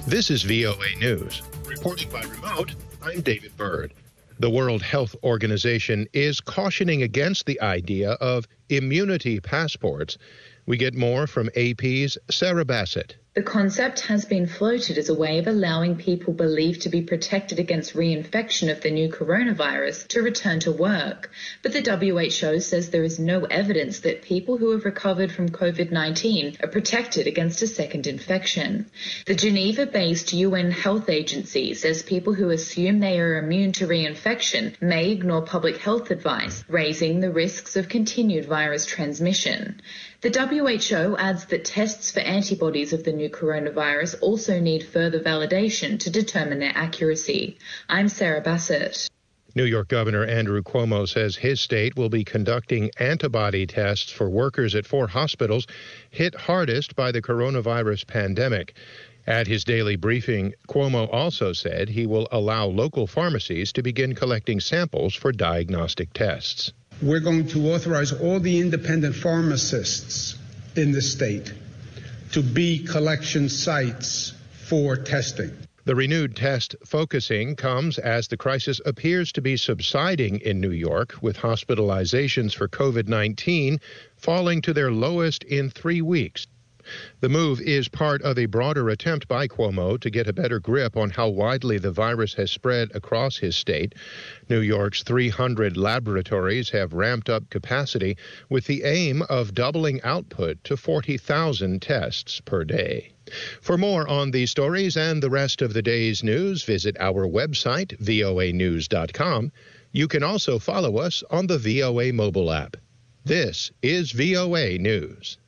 This is VOA News. Reporting by remote, I'm David Byrd. The World Health Organization is cautioning against the idea of immunity passports. We get more from AP's Sarah Bassett. The concept has been floated as a way of allowing people believed to be protected against reinfection of the new coronavirus to return to work. But the WHO says there is no evidence that people who have recovered from COVID-19 are protected against a second infection. The Geneva-based UN Health Agency says people who assume they are immune to reinfection may ignore public health advice, raising the risks of continued virus transmission. The WHO adds that tests for antibodies of the new coronavirus also need further validation to determine their accuracy. I'm Sarah Bassett. New York Governor Andrew Cuomo says his state will be conducting antibody tests for workers at 4 hospitals hit hardest by the coronavirus pandemic. At his daily briefing, Cuomo also said he will allow local pharmacies to begin collecting samples for diagnostic tests. We're going to authorize all the independent pharmacists in the state to be collection sites for testing. The renewed test focusing comes as the crisis appears to be subsiding in New York, with hospitalizations for COVID-19 falling to their lowest in 3 weeks. The move is part of a broader attempt by Cuomo to get a better grip on how widely the virus has spread across his state. New York's 300 laboratories have ramped up capacity with the aim of doubling output to 40,000 tests per day. For more on these stories and the rest of the day's news, visit our website, voanews.com. You can also follow us on the VOA mobile app. This is VOA News.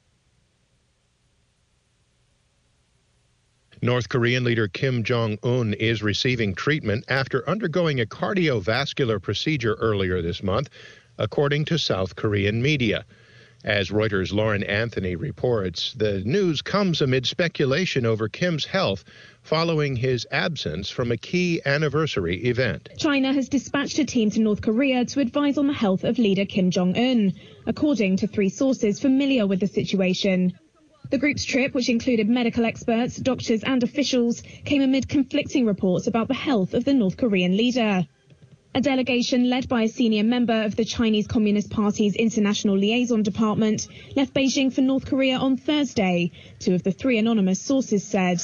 North Korean leader Kim Jong-un is receiving treatment after undergoing a cardiovascular procedure earlier this month, according to South Korean media. As Reuters' Lauren Anthony reports, the news comes amid speculation over Kim's health following his absence from a key anniversary event. China has dispatched a team to North Korea to advise on the health of leader Kim Jong-un, according to 3 sources familiar with the situation. The group's trip, which included medical experts, doctors and officials, came amid conflicting reports about the health of the North Korean leader. A delegation led by a senior member of the Chinese Communist Party's International Liaison Department left Beijing for North Korea on Thursday, 2 of the 3 anonymous sources said.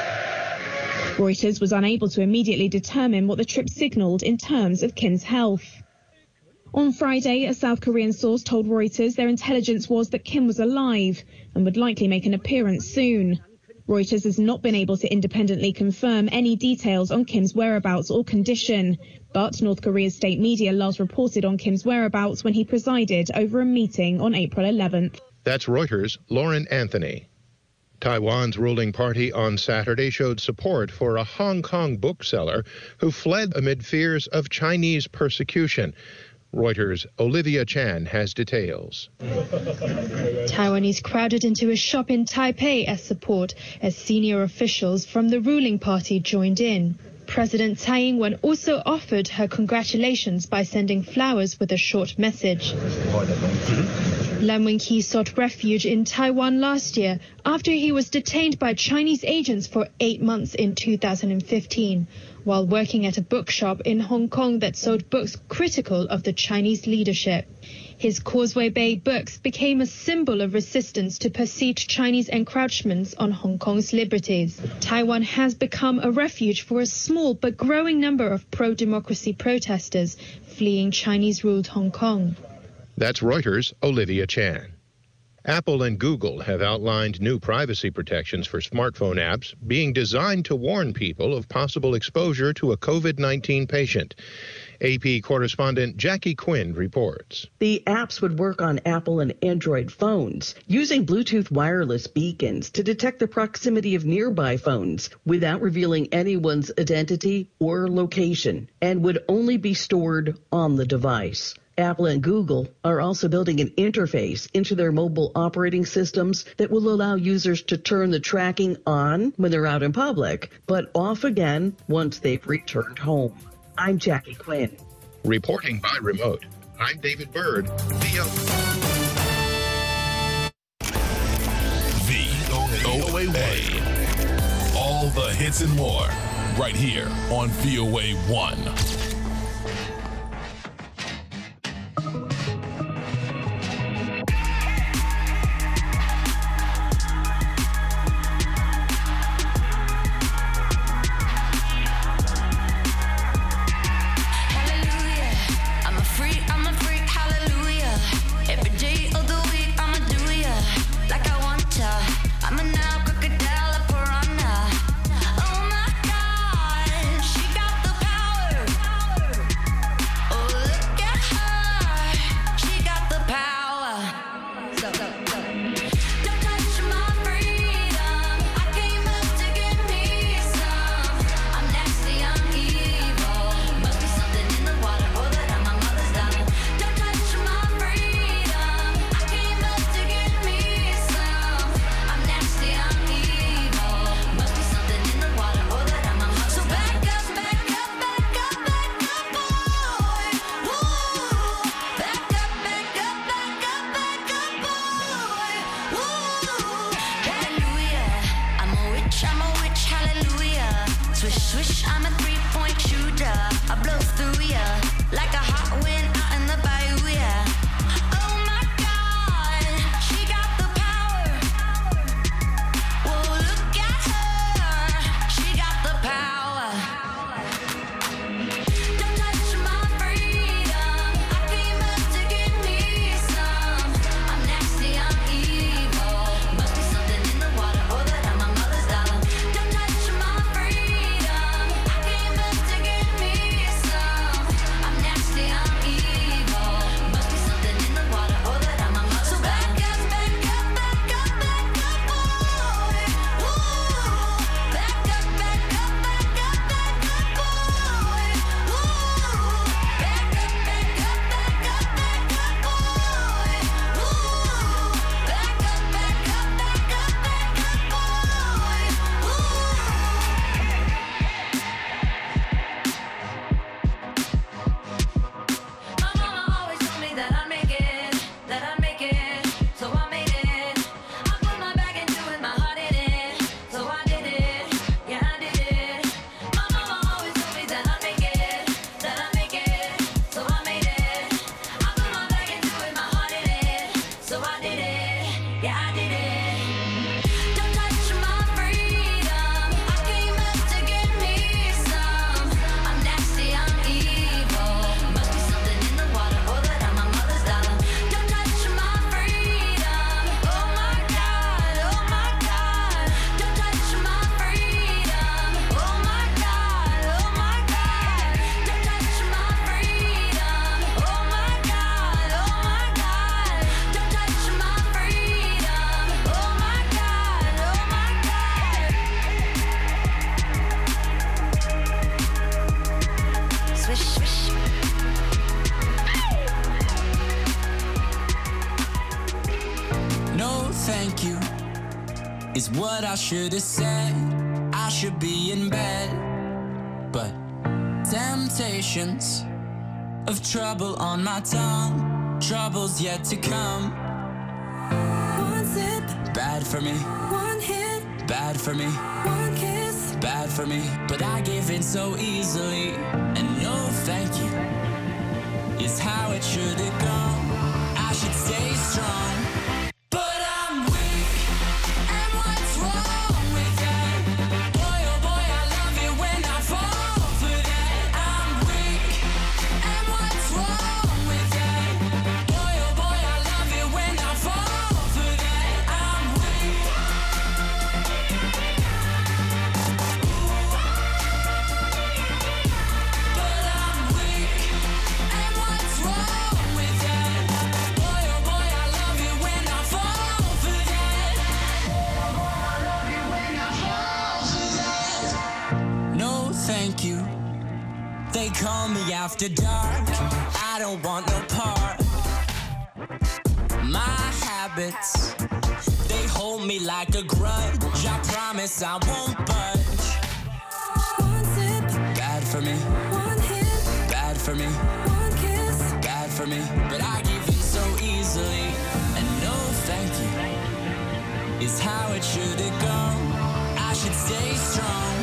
Reuters was unable to immediately determine what the trip signaled in terms of Kim's health. On Friday, a South Korean source told Reuters their intelligence was that Kim was alive and would likely make an appearance soon. Reuters has not been able to independently confirm any details on Kim's whereabouts or condition, but North Korea's state media last reported on Kim's whereabouts when he presided over a meeting on April 11th. That's Reuters' Lauren Anthony. Taiwan's ruling party on Saturday showed support for a Hong Kong bookseller who fled amid fears of Chinese persecution. Reuters' Olivia Chan has details. Taiwanese crowded into a shop in Taipei as support as senior officials from the ruling party joined in. President Tsai Ing-wen also offered her congratulations by sending flowers with a short message. Lam Wing-Kee sought refuge in Taiwan last year after he was detained by Chinese agents for 8 months in 2015. While working at a bookshop in Hong Kong that sold books critical of the Chinese leadership. His Causeway Bay books became a symbol of resistance to perceived Chinese encroachments on Hong Kong's liberties. Taiwan has become a refuge for a small but growing number of pro-democracy protesters fleeing Chinese-ruled Hong Kong. That's Reuters' Olivia Chan. Apple and Google have outlined new privacy protections for smartphone apps being designed to warn people of possible exposure to a COVID-19 patient. AP correspondent Jackie Quinn reports. The apps would work on Apple and Android phones using Bluetooth wireless beacons to detect the proximity of nearby phones without revealing anyone's identity or location, and would only be stored on the device. Apple and Google are also building an interface into their mobile operating systems that will allow users to turn the tracking on when they're out in public, but off again once they've returned home. I'm Jackie Quinn. Reporting by remote, I'm David Byrd. VOA. VOA. All The hits and more, right here on VOA 1. is what I should have said. I should be in bed, but temptations of trouble on my tongue, trouble's yet to come. One sip, bad for me. One hit, bad for me. One kiss, bad for me. But I give in so easily, and no thank you is how it should have gone. I should stay strong. They call me after dark, I don't want no part. My habits, they hold me like a grudge. I promise I won't budge. One sip, bad for me. One hit, bad for me. One kiss, bad for me. But I give in so easily, and no thank you is how it should have gone. I should stay strong.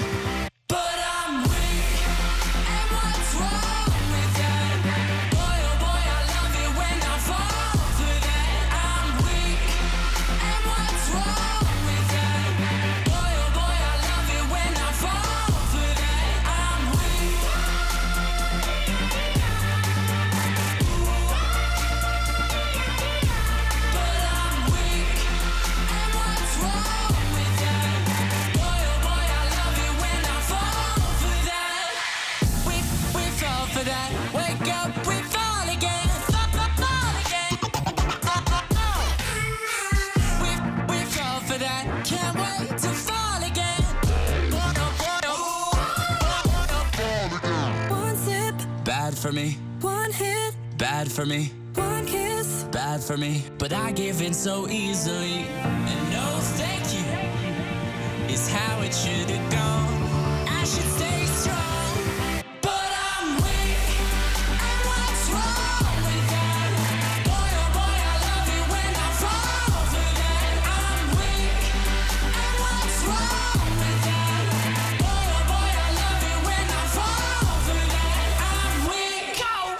for me. One hit, Bad for me. one kiss. Bad for me. But I give in so easily. And no thank you is how it should have gone. I should stay strong. But I'm weak. And what's wrong with that? Boy, oh boy, I love it when I fall for that. I'm weak. And what's wrong with that? Boy, oh boy, I love it when I fall for that. I'm weak.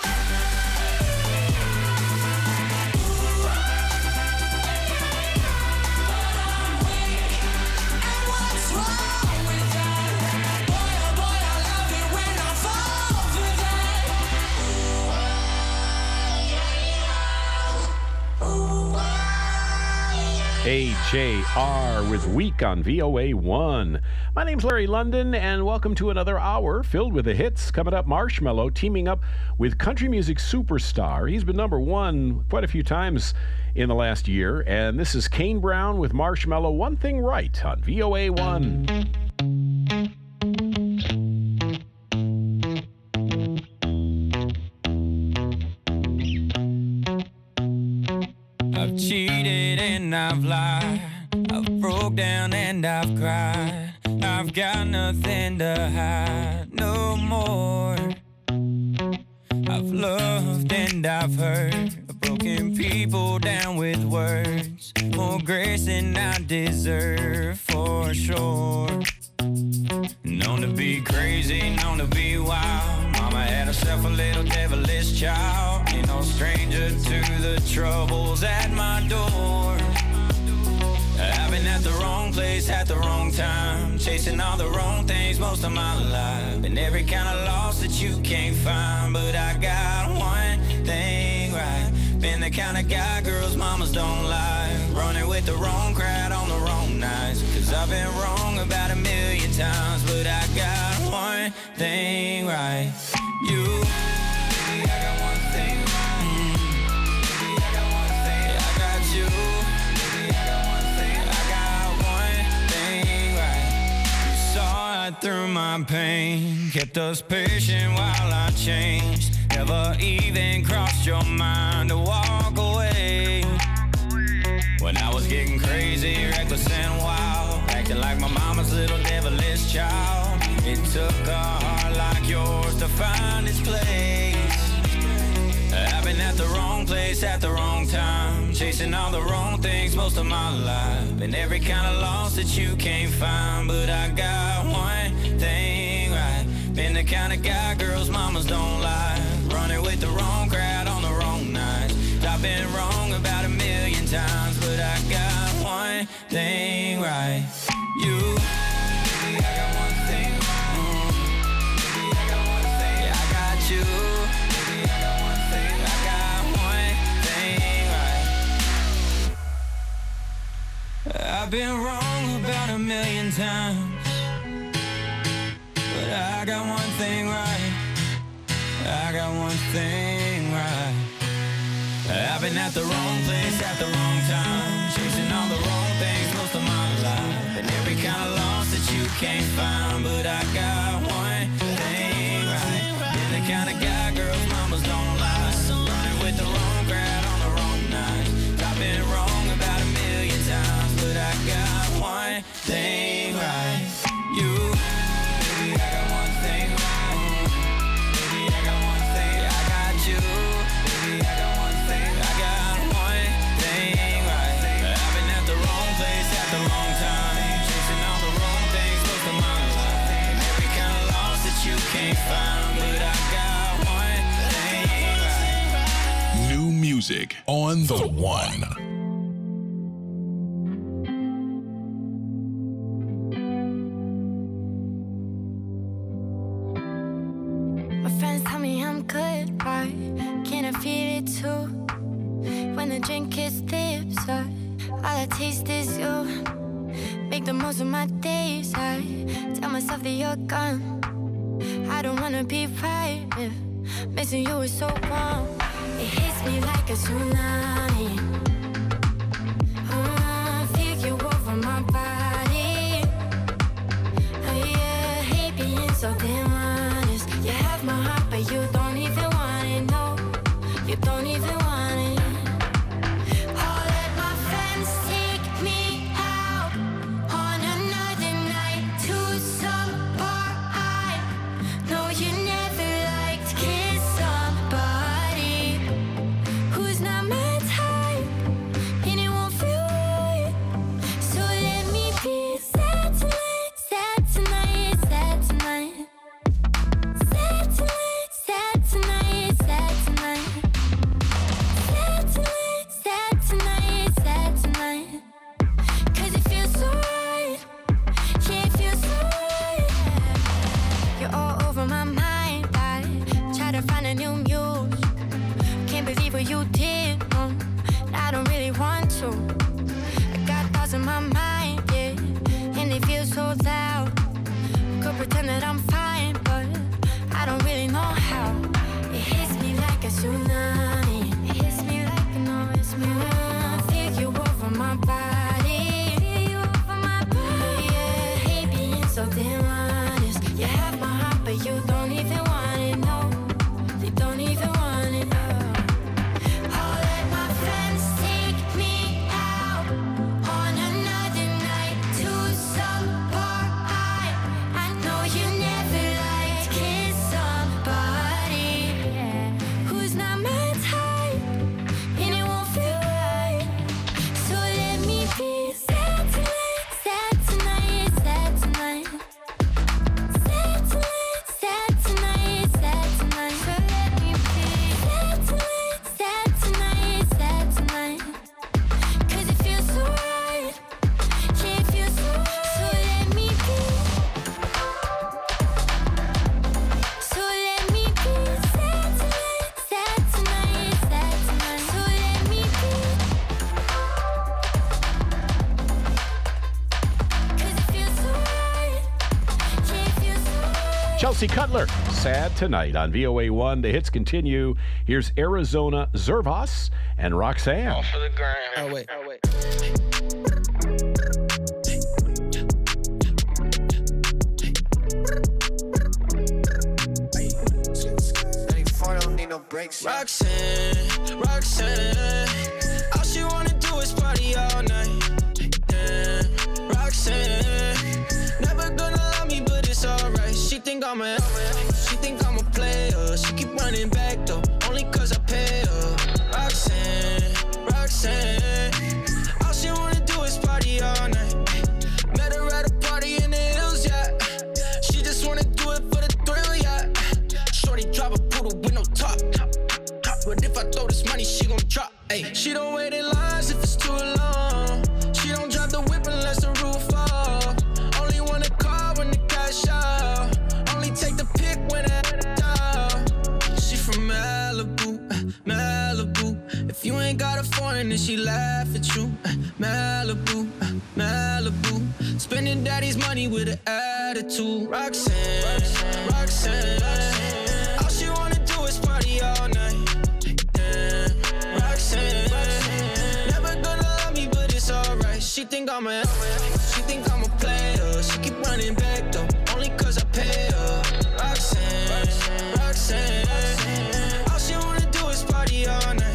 What's wrong with that? Boy, oh boy, I love it when I fall for AJR with Week on VOA1. My name's Larry London, and welcome to another hour filled with the hits. Coming up, Marshmello teaming up with country music superstar. He's been number one quite a few times in the last year, and this is Kane Brown with Marshmello, One Thing Right on VOA1. I've cheated and I've lied. I've broke down and I've cried. I've got nothing to hide no more. I've loved and I've hurt. I've broken people down with words. More grace than I deserve for sure. Known to be crazy, known to be wild. Mama had herself a little devilish child. Ain't no stranger to the troubles at my door. I've been at the wrong place at the wrong time, chasing all the wrong things most of my life. Been every kind of loss that you can't find, but I got one thing right. Been the kind of guy girls mamas don't like, running with the wrong crowd on the wrong nights. Cause I've been wrong about 1,000,000 times, but I got one thing right. You, baby, I got one thing right. Baby, I got one thing. I got you. Baby, I got one thing. I got one thing right. You saw right through my pain, kept us patient while I changed. Never even crossed your mind to walk away. When I was getting crazy, reckless and wild, acting like my mama's little devilish child. It took a heart like yours to find its place. I've been at the wrong place at the wrong time, chasing all the wrong things most of my life. Been every kind of loss that you can't find, but I got one thing right. Been the kind of guy girls mamas don't like, running with the wrong crowd on the wrong nights. I've been wrong about 1,000,000 times, but I got one thing right. You, baby, I got one thing right. Baby, I got one thing. I got you. Baby, I got one thing. I got one thing right. I've been wrong about 1,000,000 times, but I got one thing right. I got one thing right. I've been at the wrong place at the wrong time, chasing all the wrong things most of my life. And every kind of loss that you can't find, but I got one thing right. Been the kind of guy girls mamas don't like, running with the wrong crowd on the wrong night. I've been wrong about 1,000,000 times, but I got one thing right. You, baby, I got one thing right. Baby, I got one thing. I got you. Baby, I got one thing. I got one thing right. I've been at the wrong place at the wrong time, chasing all the wrong things most of my life. And every kind of loss that you can't find, but I got one thing right. New music on the one. My friends tell me I'm good, right? Can I feel it too? When the drink gets tipsy, all I taste is you. Make the most of my days, I tell myself that you're gone. I don't wanna be right, yeah. Missing you is so wrong. It hits me like a tsunami. Feel you over my body. Oh yeah, hate being so damn honest. You have my heart, but you don't even want pretend that I'm fine, but I don't really know how. It hits me like a tsunami. It hits me like an orange moon. I think you over my body. You over my body. Yeah, hate being so damn honest. You have my heart, but you don't even want it. No, you don't even want it. I'll let my friends take me out on another night to some bar. I know you never liked kiss somebody who's not my type, and it won't feel right. So let me be sad tonight, sad tonight, sad tonight. Sad tonight, sad tonight, sad tonight. So let me be sad tonight, sad tonight, sad tonight. 'Cause it feels so right. Yeah, it feels so right. So let me be. So let me be sad tonight, sad tonight, sad tonight. So let me be. 'Cause it feels so right. Yeah, it feels so right. Chelsea Cutler, Sad Tonight on VOA1. The hits continue. Here's Arizona Zervas and Roxanne. For the gram. Oh, wait. Don't need no breaks. Roxanne, all she wanna do is party all night. Yeah, Roxanne, never gonna love me, but it's alright. She think I'm a player. She keep running back though, only 'cause I pay her. Roxanne, all she wanna do is party all night. Met her at a party in the hills, yeah. She just wanna do it for the thrill, yeah. Shorty drive a poodle with no top. But if I throw this money, she gon' drop. Ay. She don't wait in lines if it's too long. She don't drive the whip unless the roof fall. Only want a car when the cash out. Only take the pick when it down. She from Malibu, Malibu. If you ain't got a foreign, then she laugh at you. Malibu, Malibu. Spending daddy's money with an attitude. Roxanne. All she wanna do is party all night. Yeah, Roxanne. Never gonna love me, but it's alright. She think I'm a player. She keep running back though, only 'cause I pay her. Roxanne. All she wanna do is party all night.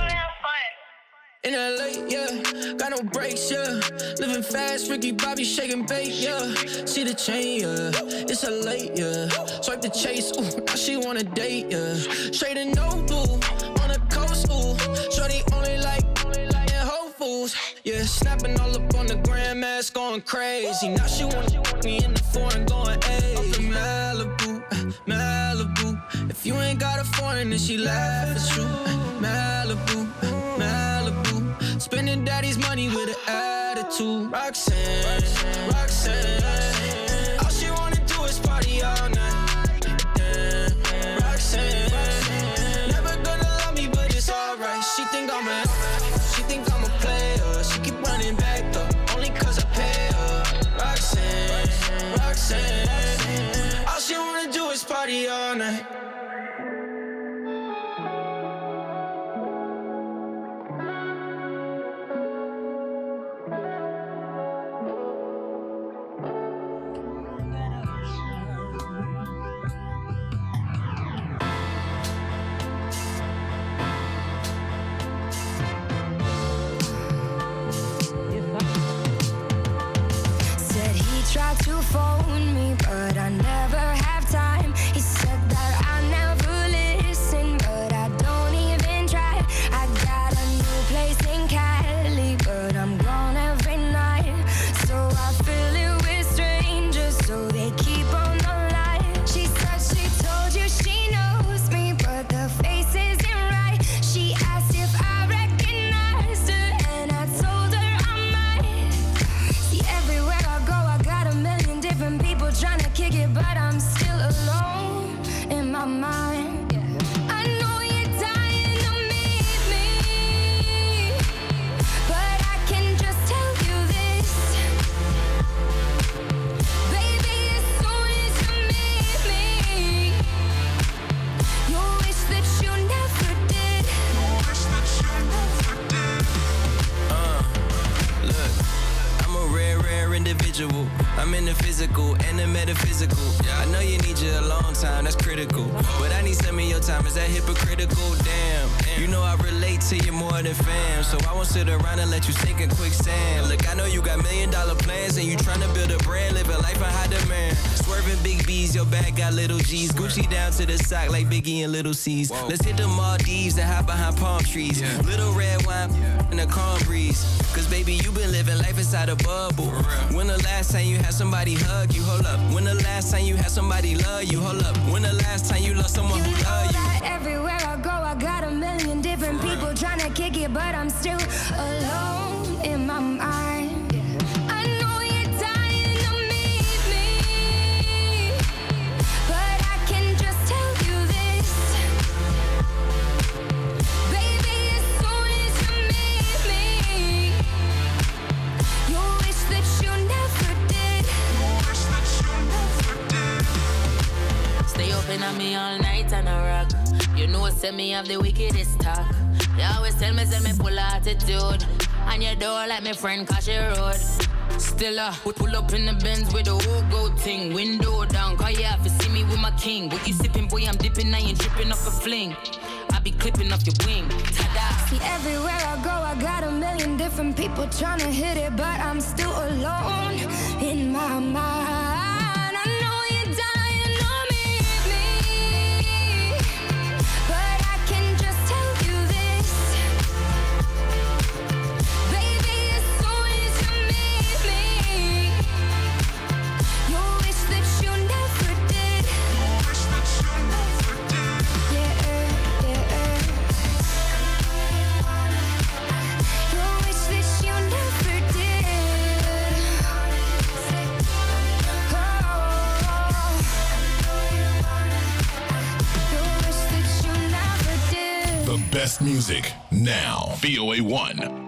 In LA, yeah, got no brakes, yeah. Living fast, Ricky Bobby shaking bait, yeah. See the chain, yeah, it's a late, yeah. Swipe the chase, ooh, now she wanna date, yeah. Straight and no blue, on the coast, ooh. Shorty only like in Whole Foods, yeah. Snapping all up on the grandmas, going crazy. Now she wanna me in the foreign, going hey. I'm from Malibu. If you ain't got a foreign, then she laugh at you. Malibu. Spending daddy's money with an attitude. Roxanne. All she wanna do is party all night. Yeah, Roxanne. Never gonna love me, but it's alright. She think I'm a player. She keep running back though, only 'cause I pay her. Roxanne. All she wanna do is party all night. the metaphysical. I know you need you alone time, that's critical. But I need some of your time, is that hypocritical? Damn, you know I relate to you more than fam. So I won't sit around and let you sink in quicksand. Look, I know you got $1 million plans and you tryna build a brand, living life in high demand. Swerving big B's, your bag got little G's. Gucci down to the sock like Biggie and Little C's. Let's hit the Maldives and hide behind palm trees. Little red wine in a calm breeze. Cause baby, you been living life inside a bubble. When the last time you had somebody hug you? Hold up. When the last time you had somebody love you? Hold up. When the last time you loved someone who loved you? Everywhere I go, I got a million different people trying to kick it, but I'm still alone in my mind. I know you're dying to meet me, but I can just tell you this, baby, as soon as you meet me, you'll wish that you never did. Stay open on me all night and I rock. You know, send me have the wickedest talk. You always tell me, send me full attitude. And you don't like me friend, cause she road. Still pull up in the Benz with the whole gold thing. Window down, cause you have to see me with my king. What you sipping, boy, I'm dipping, I ain't tripping off a fling. I be clipping off your wing. Ta-da. See, everywhere I go, I got a million different people trying to hit it, but I'm still alone in my mind. Best music now. VOA1.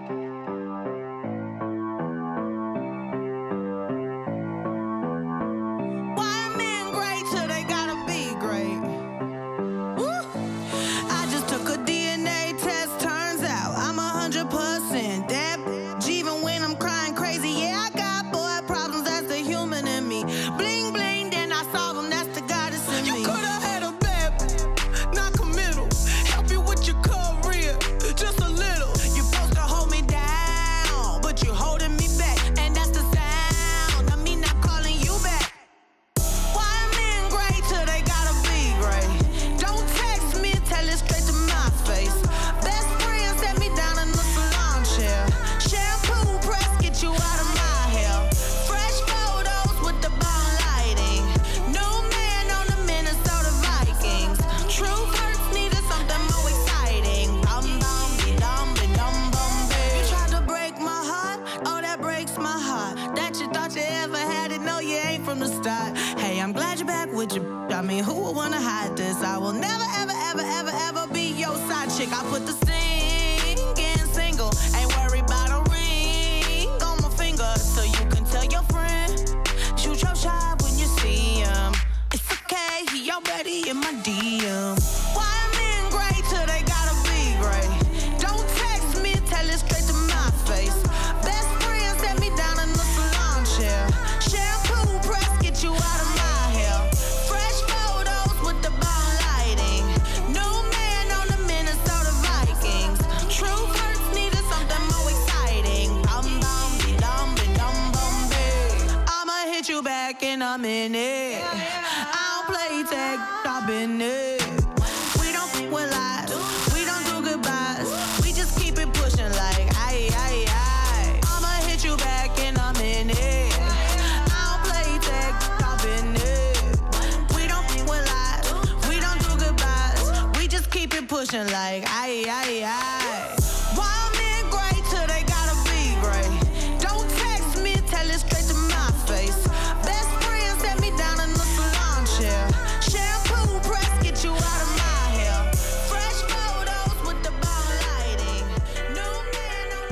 Like, aye, aye, aye. Wild men great till they gotta be great. Don't text me, tell it straight to my face. Best friend set me down in the salon chair. Shampoo press, get you out of my hair. Fresh photos with the bomb lighting. New man on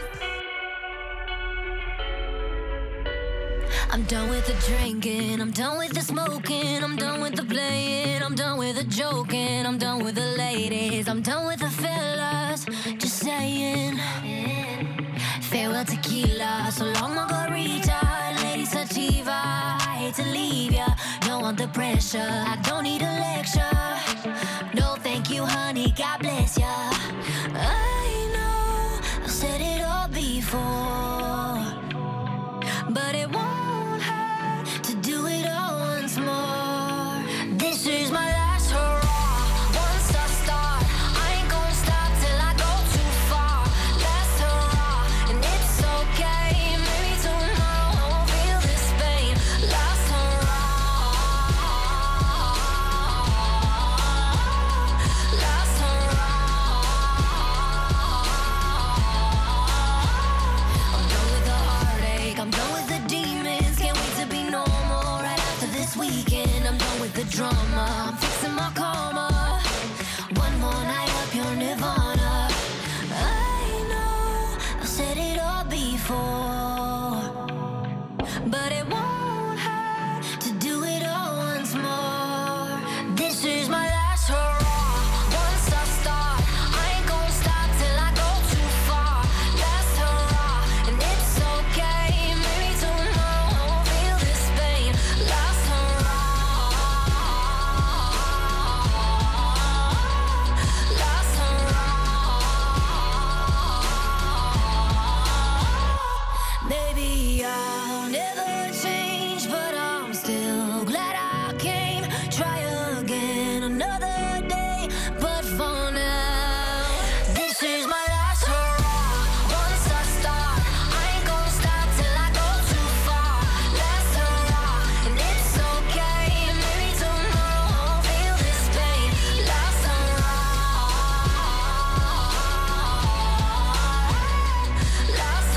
the I'm done with the drinking, I'm done with the smoking, I'm done with the playing, I'm done with the joking, I'm done with the ladies, I'm done with the fellas, just saying. Farewell tequila, so long margarita, lady sativa, afraid to leave ya. Don't want the pressure, I don't need a lecture. No thank you, honey, God bless ya. I know I've said it all before, but it won't hurt to do it all once more. This is my last hurrah. Once I start, I ain't gonna stop till I go too far. Last hurrah, and it's okay. Maybe tomorrow I won't feel this pain. Last hurrah. Last hurrah. I'm done with the heartache, I'm done with the demons. Can't wait to be normal right after this weekend. I'm done with the drama, I'm fixing my karma. One more night up your nirvana. I know I've said it all before, but it won't hurt to do it all once more. This is my last hurrah. Once I start, I ain't gonna stop till I go too far. Last hurrah, and it's okay. Maybe tomorrow I won't feel this pain. Last hurrah. Last hurrah. Maybe I'll never change, but I'm still glad I came. Try again another day, but for now, this is my last hurrah. Once I start, I ain't gonna stop till I go too far. Last hurrah, and it's okay. Maybe tomorrow I won't feel this pain. Last hurrah. Last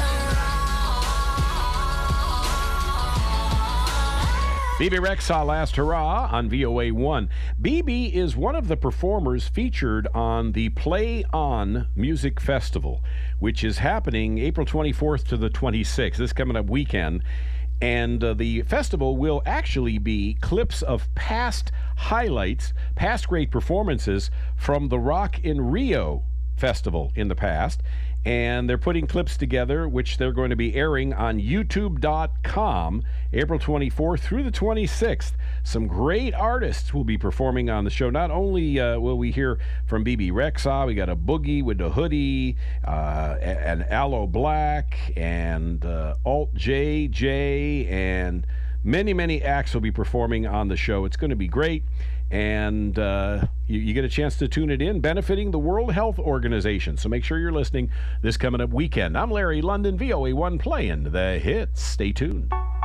Bebe Rexha, Last Hurrah on VOA1. Bebe is one of the performers featured on the Play On Music Festival, which is happening April 24th to the 26th, this coming up weekend. And the festival will actually be clips of past highlights, past great performances from the Rock in Rio festival in the past. And they're putting clips together, which they're going to be airing on youtube.com April 24th through the 26th. Some great artists will be performing on the show. Not only will we hear from Bebe Rexha, we got a Boogie with the Hoodie, and Aloe Black, and Alt JJ, and many acts will be performing on the show. It's going to be great. And you get a chance to tune it in, benefiting the World Health Organization. So make sure you're listening this coming up weekend. I'm Larry London, VOA1, playing the hits. Stay tuned.